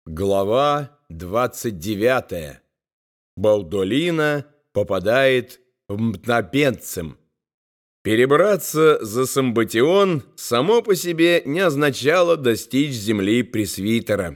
Глава 29. Баудолина попадает в Мтнапенцем. Перебраться за Самбатион само по себе не означало достичь земли пресвитера.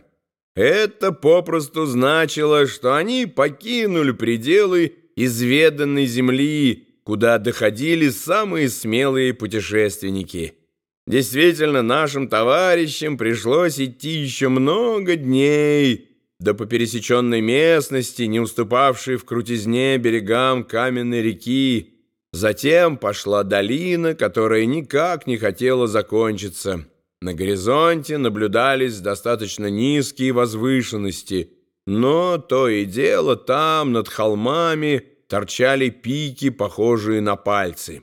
Это попросту значило, что они покинули пределы изведанной земли, куда доходили самые смелые путешественники. Действительно, нашим товарищам пришлось идти еще много дней, да по пересеченной местности, не уступавшей в крутизне берегам каменной реки. Затем пошла долина, которая никак не хотела закончиться. На горизонте наблюдались достаточно низкие возвышенности, но то и дело там, над холмами, торчали пики, похожие на пальцы.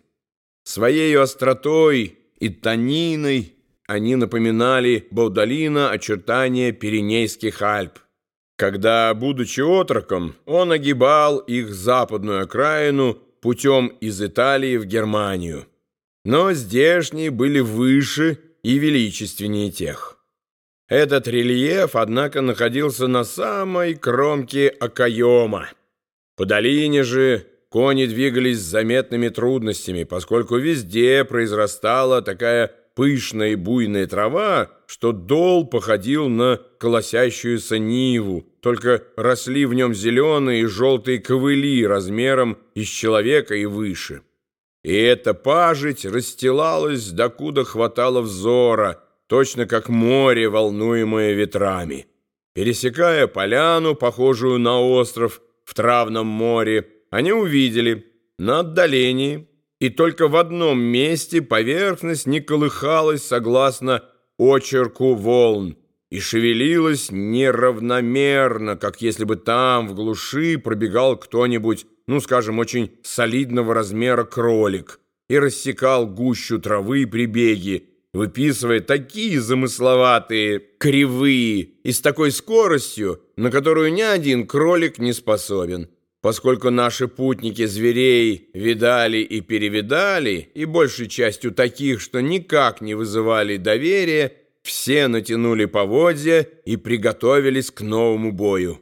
Своей остротой и тониной они напоминали Баудолина очертания Пиренейских Альп. Когда, будучи отроком, он огибал их западную окраину путем из Италии в Германию. Но здешние были выше и величественнее тех. Этот рельеф, однако, находился на самой кромке окоема. По долине же кони двигались с заметными трудностями, поскольку везде произрастала такая пышная и буйная трава, что дол походил на колосящуюся ниву, только росли в нем зеленые и желтые ковыли размером из человека и выше. И эта пажить расстилалась, докуда хватало взора, точно как море, волнуемое ветрами. Пересекая поляну, похожую на остров в Травном море, они увидели на отдалении, и только в одном месте поверхность не колыхалась согласно очерку волн и шевелилась неравномерно, как если бы там в глуши пробегал кто-нибудь, скажем, очень солидного размера кролик и рассекал гущу травы при беге, выписывая такие замысловатые кривые и с такой скоростью, на которую ни один кролик не способен. Поскольку наши путники зверей видали и перевидали, и большей частью таких, что никак не вызывали доверия, все натянули поводья и приготовились к новому бою.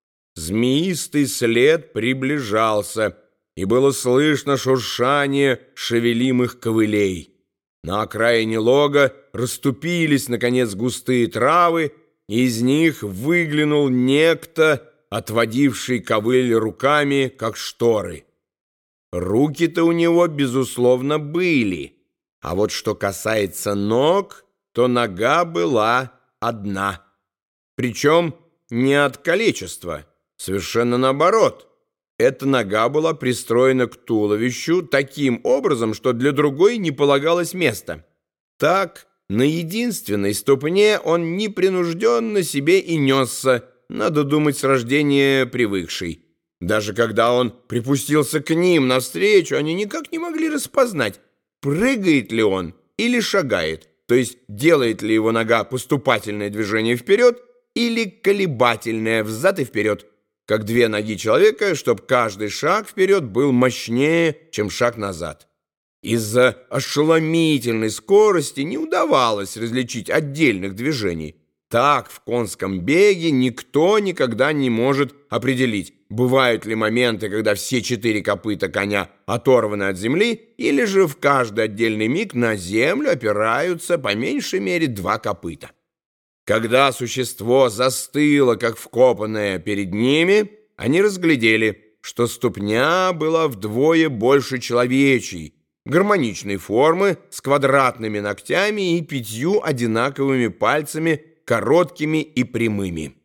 Змеистый след приближался, и было слышно шуршание шевелимых ковылей. На окраине лога расступились, наконец, густые травы, и из них выглянул некто, отводивший ковыль руками, как шторы. Руки-то у него, безусловно, были, а вот что касается ног, то нога была одна. Причем не от калечества, совершенно наоборот. Эта нога была пристроена к туловищу таким образом, что для другой не полагалось места. Так, на единственной ступне он непринужденно себе и несся, надо думать, с рождения привыкший. Даже когда он припустился к ним навстречу, они никак не могли распознать, прыгает ли он или шагает, то есть делает ли его нога поступательное движение вперед или колебательное взад и вперед, как две ноги человека, чтобы каждый шаг вперед был мощнее, чем шаг назад. Из-за ошеломительной скорости не удавалось различить отдельных движений. Так в конском беге никто никогда не может определить, бывают ли моменты, когда все четыре копыта коня оторваны от земли, или же в каждый отдельный миг на землю опираются по меньшей мере два копыта. Когда существо застыло, как вкопанное перед ними, они разглядели, что ступня была вдвое больше человечьей, гармоничной формы, с квадратными ногтями и 5 одинаковыми пальцами, короткими и прямыми.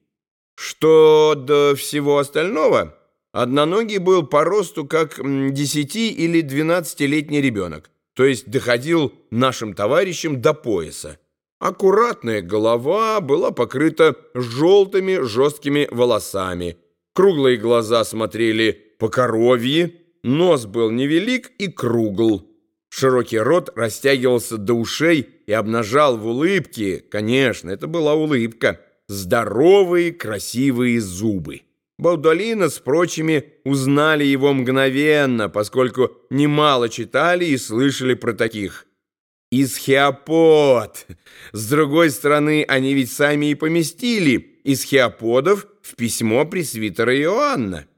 Что до всего остального, одноногий был по росту как 10- или 12-летний ребенок, то есть доходил нашим товарищам до пояса. Аккуратная голова была покрыта желтыми жесткими волосами, круглые глаза смотрели по-коровьи, нос был невелик и кругл. Широкий рот растягивался до ушей и обнажал в улыбке, конечно, это была улыбка, здоровые красивые зубы. Баудолина с прочими узнали его мгновенно, поскольку немало читали и слышали про таких. Исхиопот! С другой стороны, они ведь сами и поместили из Хиаподов в письмо пресвитера Иоанна.